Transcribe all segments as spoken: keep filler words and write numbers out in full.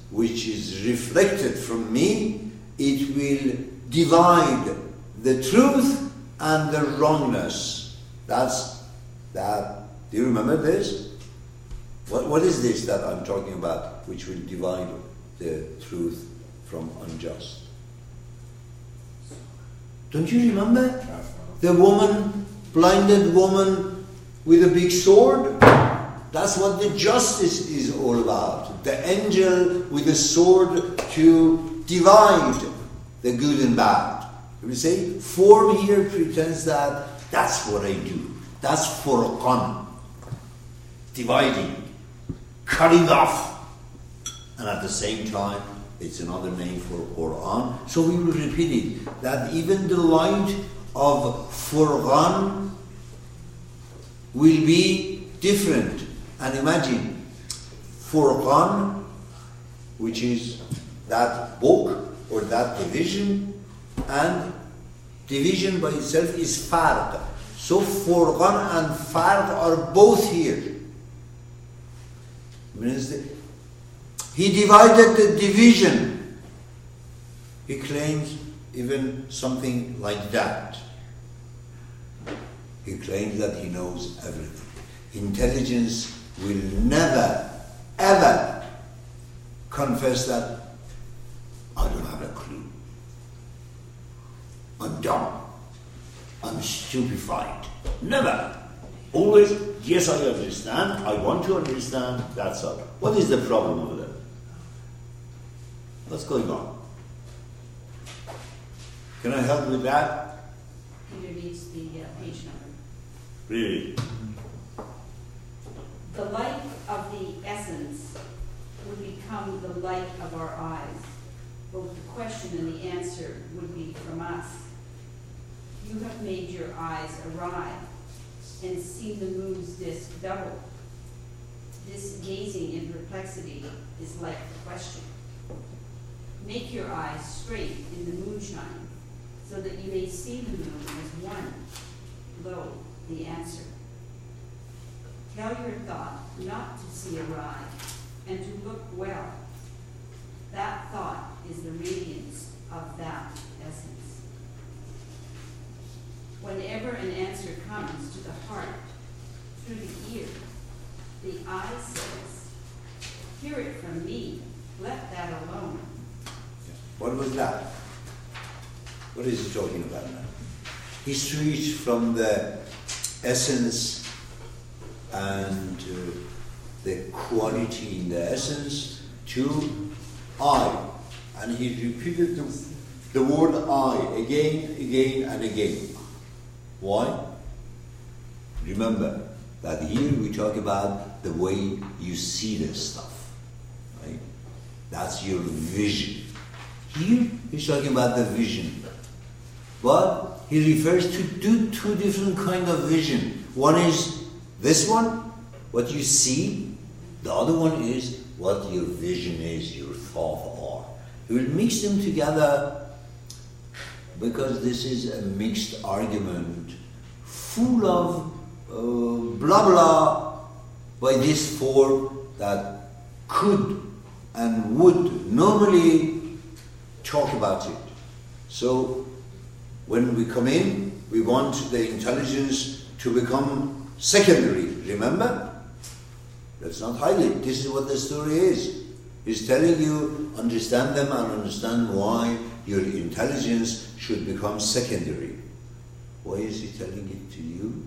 which is reflected from me, it will divide the truth and the wrongness. That's that. Do you remember this? What, what is this that I'm talking about, which will divide the truth from unjust? Don't you remember? The woman, blinded woman with a big sword? That's what the justice is all about. The angel with a sword to divide the good and bad. You say, form here pretends that that's what I do. That's furqan. Dividing, cutting off. And at the same time, it's another name for Quran. So we will repeat it, that even the light of Furqan will be different. And imagine, Furqan, which is that book or that division, and division by itself is Farq. So Furqan and Farq are both here. Means that he divided the division. He claims even something like that. He claims that he knows everything. Intelligence will never, ever confess that I don't have a clue. I'm dumb. I'm stupefied. Never. Always, yes, I understand. I want to understand. That's all. What is the problem over there? What's going on? Can I help with that? Peter needs the uh, page number. Really? The light of the essence would become the light of our eyes. Both the question and the answer would be from us. You have made your eyes awry and seen the moon's disk double. This gazing in perplexity is like the question. Make your eyes straight in the moonshine, so that you may see the moon as one. Lo, the answer. Tell your thought not to see awry, and to look well. That thought is the radiance of that essence. Whenever an answer comes to the heart through the ear, the eye says, hear it from me, let that alone. What was that? What is he talking about now? He switched from the essence and uh, the quality in the essence to I. And he repeated the, the word I again, again, and again. Why? Remember that here we talk about the way you see this stuff, right? That's your vision. Here he's talking about the vision. But he refers to two, two different kind of vision. One is this one, what you see. The other one is what your vision is, your thought are. He will mix them together because this is a mixed argument full of uh, blah blah by this form that could and would normally talk about it. So when we come in, we want the intelligence to become secondary. Remember? Let's not hide it. This is what the story is. He's telling you, understand them and understand why your intelligence should become secondary. Why is he telling it to you?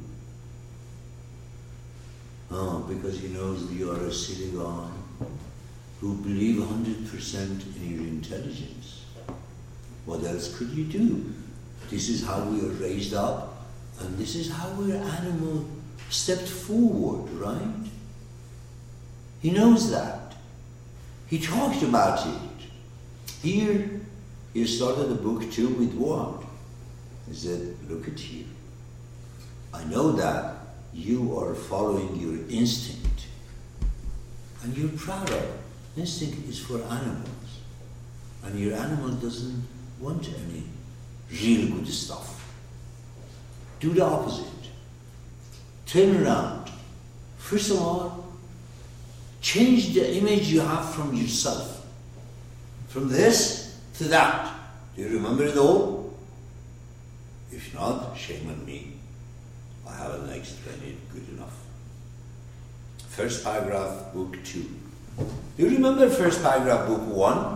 Oh, because he knows you are a silly guy who believe one hundred percent in your intelligence. What else could you do? This is how we are raised up, and this is how our animal stepped forward, right? He knows that. He talked about it. Here, he started the book too with what? He said, look at you. I know that you are following your instinct, and you're proud of it. Instinct is for animals, and your animal doesn't want any real good stuff. Do the opposite. Turn around. First of all, change the image you have from yourself. From this to that. Do you remember it all? If not, shame on me. I haven't explained it good enough. First paragraph, book two. Do you remember first paragraph, book one?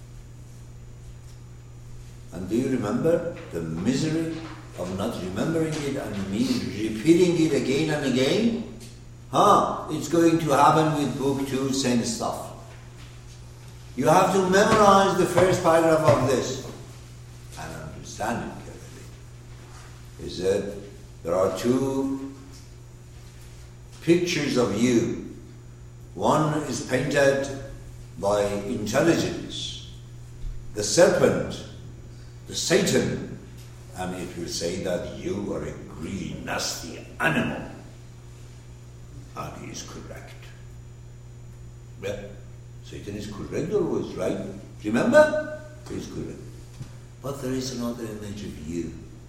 And do you remember the misery of not remembering it and me repeating it again and again? Huh? It's going to happen with book two, same stuff. You have to memorize the first paragraph of this and understand it carefully. Is that there are two pictures of you. One is painted by intelligence, the serpent, the Satan, and it will say that you are a greedy, nasty animal. And he is correct. Well, Satan is correct always, right? Remember? He is correct. But there is another image of you.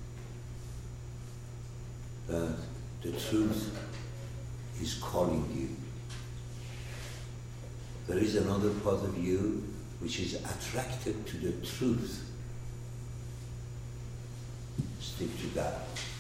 That the truth is calling you. There is another part of you which is attracted to the truth. Stick to that.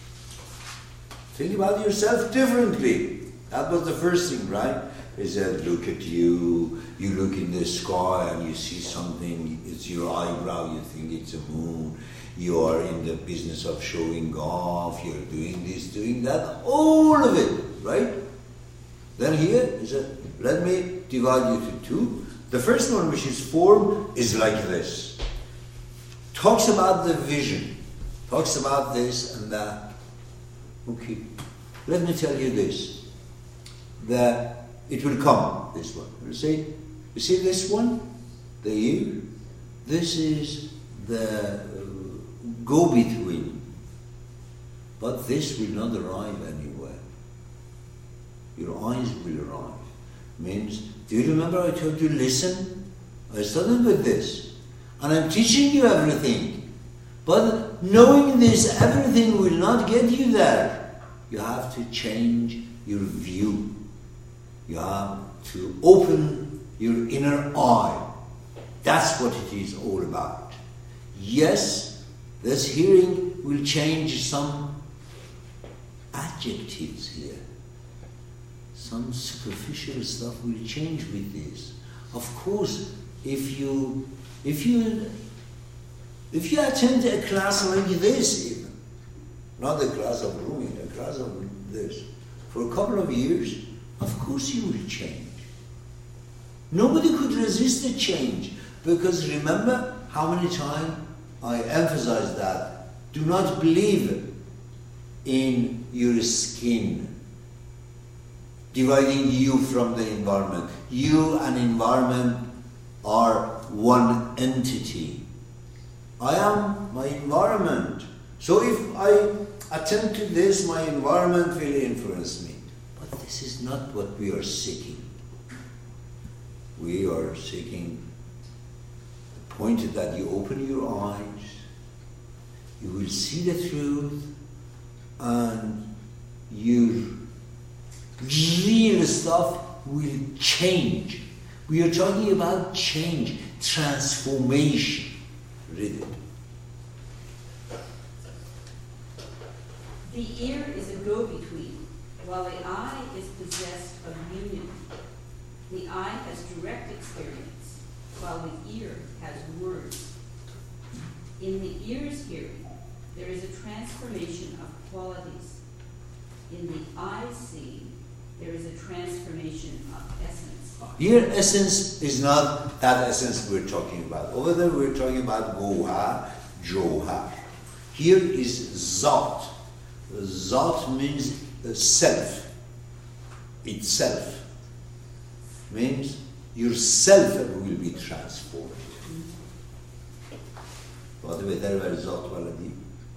Think about yourself differently. That was the first thing, right? He said, look at you, you look in the sky and you see something, it's your eyebrow, you think it's a moon, you are in the business of showing off, you're doing this, doing that, all of it, right? Then here, he said, let me divide you to two. The first one, which is form, is like this. Talks about the vision, talks about this and that. Okay, let me tell you this, that it will come, this one. You see, you see this one, the ear? This is the uh, go-between. But this will not arrive anywhere. Your eyes will arrive. Means, do you remember I told you listen? I started with this. And I'm teaching you everything. But knowing this, everything will not get you there. You have to change your view. You have to open your inner eye. That's what it is all about. Yes, this hearing will change some adjectives here. Some superficial stuff will change with this. Of course, if you if you if you attend a class like this even, not a class of Rumi, a class of this, for a couple of years, of course you will change. Nobody could resist the change, because remember how many times I emphasize that. Do not believe in your skin dividing you from the environment. You and environment are one entity. I am my environment. So if I attend to this, my environment will influence me. But this is not what we are seeking. We are seeking the point that you open your eyes, you will see the truth, and your real stuff will change. We are talking about change, transformation. Read it. The ear is a go-between, while the eye is possessed of union. The eye has direct experience, while the ear has words. In the ear's hearing, there is a transformation of qualities. In the eye's seeing, there is a transformation of essence. Here, essence is not that essence we're talking about. Over there, we're talking about Gohar, Johar. Here is Zat. Zat means self. Itself. Means yourself will be transformed. What do we tell about Zat Waladi?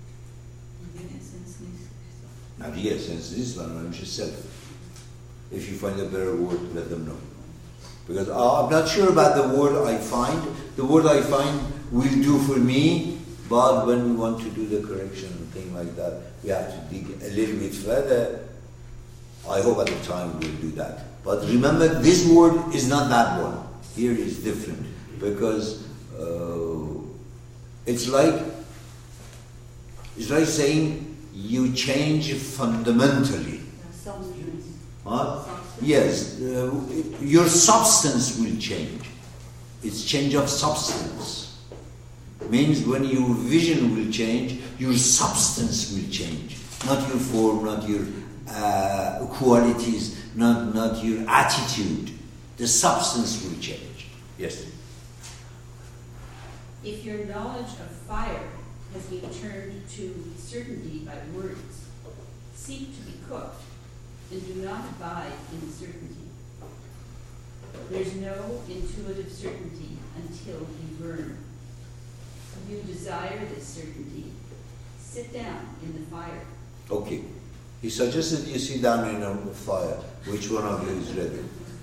Now, the essence is one, which is self. If you find a better word, let them know. Because uh, I'm not sure about the word I find. The word I find will do for me, but when we want to do the correction and thing like that, we have to dig a little bit further. I hope at the time we'll do that. But remember, this word is not that one. Here is different, because uh, it's like it's like saying you change fundamentally. Substance. Huh? Substance. Yes, uh, your substance will change. It's change of substance. Means when your vision will change, your substance will change. Not your form, not your uh, qualities, not, not your attitude. The substance will change. Yes? If your knowledge of fire has been turned to certainty by words, seek to be cooked, and do not abide in certainty. There's no intuitive certainty until you burn. You desire this certainty. Sit down in the fire. Okay. He suggested you sit down in a fire. Which one of you is ready?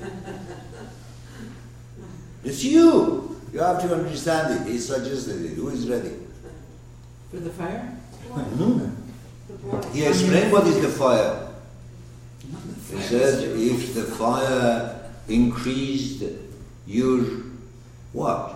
It's you. You have to understand it. He suggested it. Who is ready? For the fire? Mm-hmm. The boy. He explained what is the fire. He said if the fire increased your what?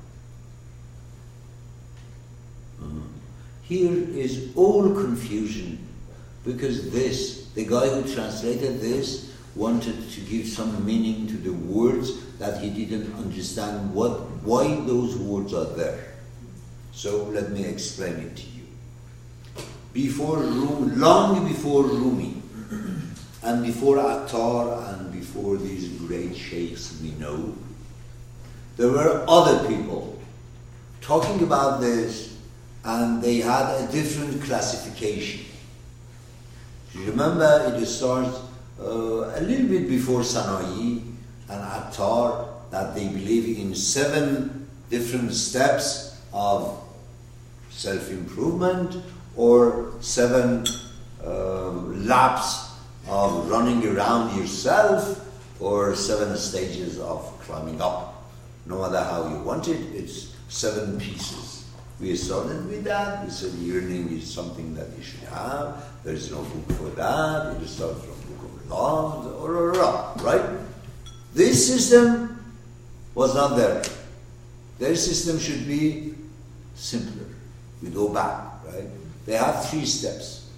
Uh, here is all confusion because this, the guy who translated this wanted to give some meaning to the words that he didn't understand what, why those words are there. So let me explain it to you. Before Rumi, long before Rumi, and before Attar, and before these great sheikhs we know, there were other people talking about this, and they had a different classification. You remember, it starts uh, a little bit before Sanai and Attar, that they believe in seven different steps of self-improvement, or seven uh, laps of running around yourself, or seven stages of climbing up. No matter how you want it, it's seven pieces. We started with that. We said yearning is something that you should have. There is no book for that. It starts from Book of Love, or, or, or, right? This system was not there. Their system should be simpler. We go back, right? They have three steps.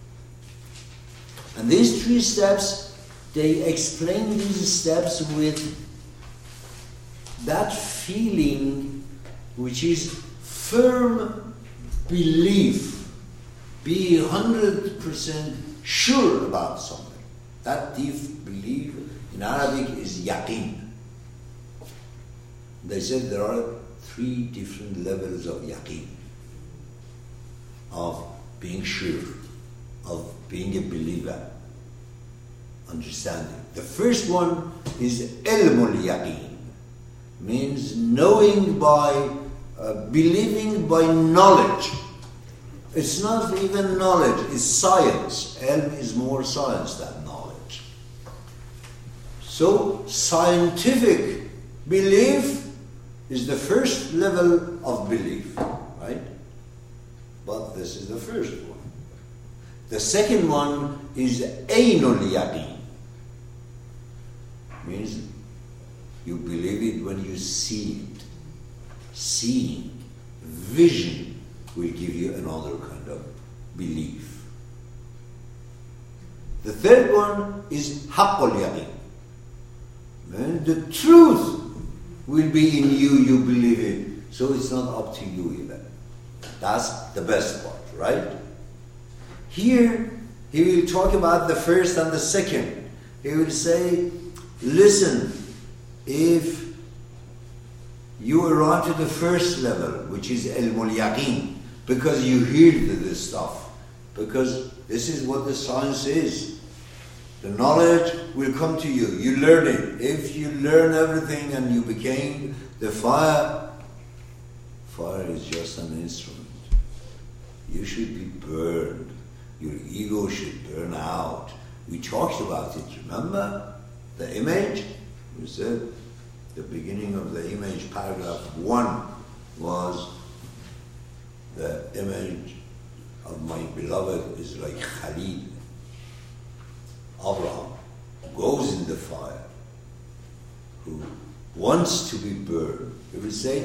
And these three steps, they explain these steps with that feeling which is firm belief. Be one hundred percent sure about something. That deep belief in Arabic is yaqeen. They said there are three different levels of yaqeen. Of being sure, of being a believer, understanding. The first one is ilmul yaqeen, means knowing by, uh, believing by knowledge. It's not even knowledge, it's science. Ilm is more science than knowledge. So, scientific belief is the first level of belief, right? But this is the first one. The second one is Ainul Yaqeen. Means you believe it when you see it. Seeing, vision will give you another kind of belief. The third one is Haqqul Yaqeen. And the truth will be in you, you believe it. So it's not up to you even. That's the best part, right? Here, he will talk about the first and the second. He will say, listen, if you arrive to the first level, which is ilmul yaqeen, because you hear this stuff, because this is what the science is. The knowledge will come to you. You learn it. If you learn everything and you became the fire, fire is just an instrument. You should be burned. Your ego should burn out. We talked about it, remember? The image? We said the beginning of the image, paragraph one, was the image of my beloved is like Khalil. Abraham goes in the fire, who wants to be burned. He will say,